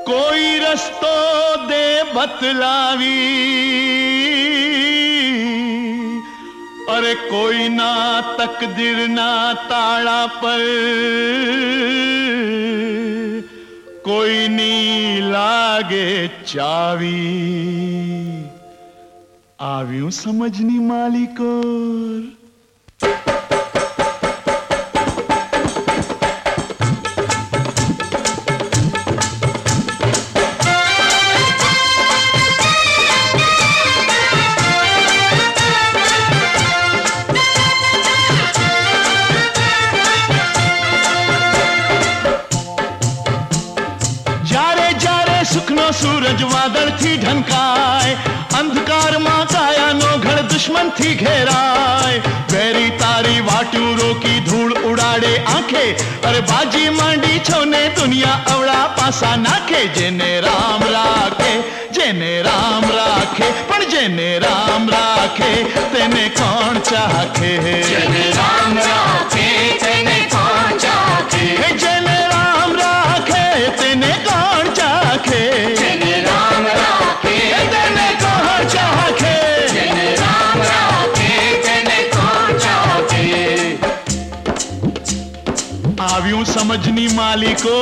कोई रस्तो दे बतलावी, अरे कोई ना तकदीर ना ताड़ा पर, कोई नी लागे चावी। आव्यूं समझनी मालिकोर। सुखनो सूरज वादळ थी ढंकाय, अंधकार मां काया नो घड़ दुश्मन थी घेराय। वेरी तारी वाट्यू रोकी धूल उड़ाड़े आंखे, अरे बाजी मांडी छोने दुनिया अवड़ा पासा नाखे। जेने राम राखे, जेने राम राखे, पण जेने राम राखे तेने कौन चाखे। जेने राम राखे तेने कौन चाखे। जेने राम राखे तेने कौन चाखे। जेने राम राखे तेने कौन चाखे। जेने राम राखे तेने कौन चाखे। आव्यूं समझनी मालिको।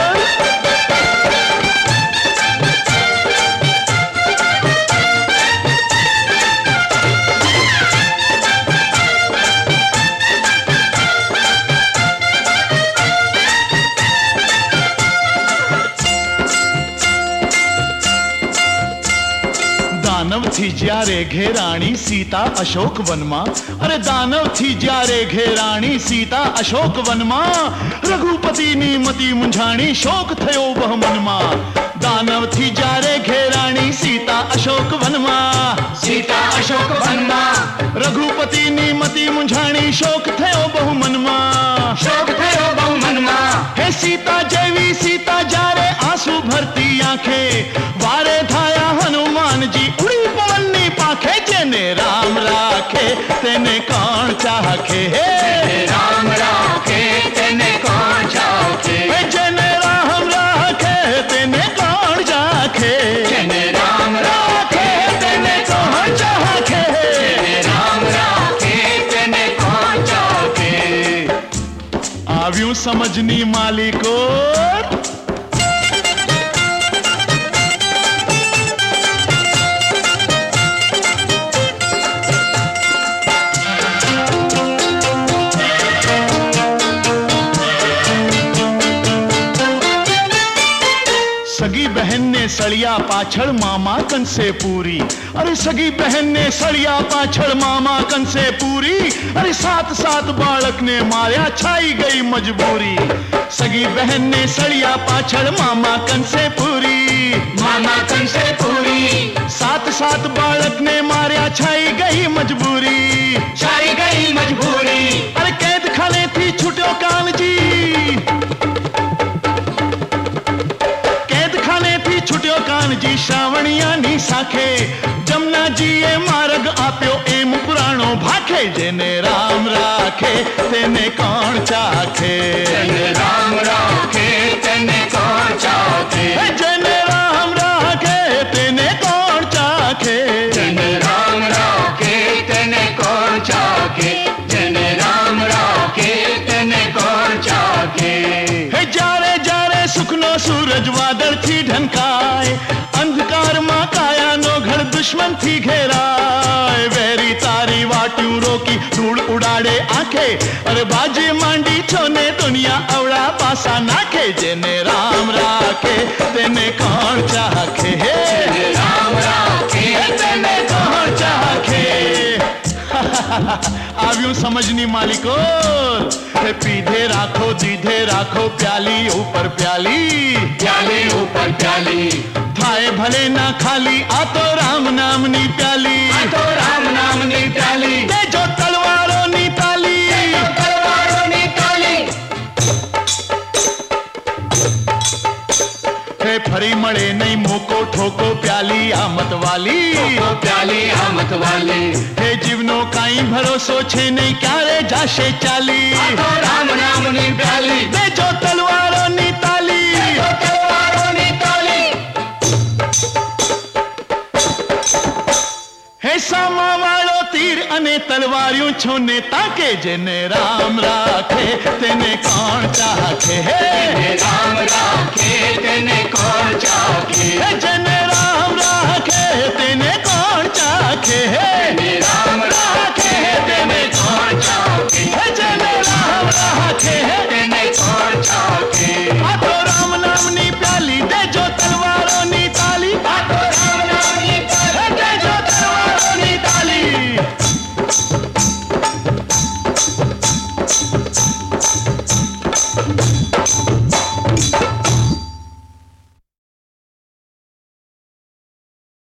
दानव थी ज्यारे घेराणी सीता अशोक वनमा, अरे दानव थी ज्यारे घेराणी सीता अशोक वनमा। रघुपति नी मती मुंझाणी शोक थयो वह मनमा। दानव थी ज्यारे घेराणी सीता अशोक वनमा। सीता अशोक वनमा। रघुपति नी मती मुंझाणी शोक थयो बहु मनमा। शोक थयो बहु मनमा। हे सीता जेवी सीता जारे आंसू भरती आंखें, वारे धाया हनुमान जी उड़ी पवन्नी पाखे। जेने राम राखे तेने कौन चाखे। जेने राम राखे तेने कौन चाखे। जेने राम राखे तेने कौन चाखे। जेने राम राखे तेने कौन चाखे। जेने राम राखे तेने कौन चाखे। आव्यूं समझनी मालिको। सगी बहन ने सड़िया पाछड़ मामा कन से पूरी, अरे सगी बहन ने सड़िया पाछड़ मामा कन से पूरी। अरे साथ साथ बालक ने माया छाई गई मजबूरी। सगी बहन ने सड़िया पाछड़ मामा कन से पूरी। मामा कन से पूरी। साथ साथ बालक ने माया छाई गई मजबूरी। छाई गई मजबूरी। अरे कैद खाने थी छुट्यो कान जी, छुट्यो कान जी श्रावणिया नी साखे। जमुना जी ए मार्ग आप्यो एम पुराणो भाखे। जेने राम राखे तेने कौन चाखे। जेने राम राखे तेने कौन चाखे। जेने राम राखे तेने कौन चाखे। जेने राम राखे तेने कौन चाखे। जेने राम राखे तेने कौन चाखे। जारे जारे सुखनो सूरज वादळ थी ढंकाय, अंधकार मां काया नो घड़ दुश्मन थी घेराय। वेरी तारी वाट्यूं रोकी धूल उड़ाड़े आंखे, अरे बाजी मांडी छोने दुनिया अवड़ा पासा नाखे। जेने राम राखे तेने कौन चाखे। जेने राम राखे तेने कौन चाखे। आव्यूं समझनी मालिको। पीधे राखो दीधे राखो प्याली ऊपर प्याली। प्याली ऊपर प्याली। थाए भले ना खाली आ तो राम नाम नी प्याली। आ तो राम नाम नी प्याली। दे जो तलवारों नी ताली। तलवारों नी ताली। हे फरी मड़े नहीं मोको ठोको प्याली आमत वाली। प्याली आमत वाली। हे जीवनो काई भरोसो छे नहीं क्यारे जाशे चाली। तो राम नाम नी प्याली। दे जो तलवारों नी ताली। तलवारों नी ताली। સામા વાળો તીર અને તલવાર્યું છોને તાકે જેને રામ રાખે તેને કોણ ચાખે જેને રામ રાખે તેને કોણ ચાખે જેને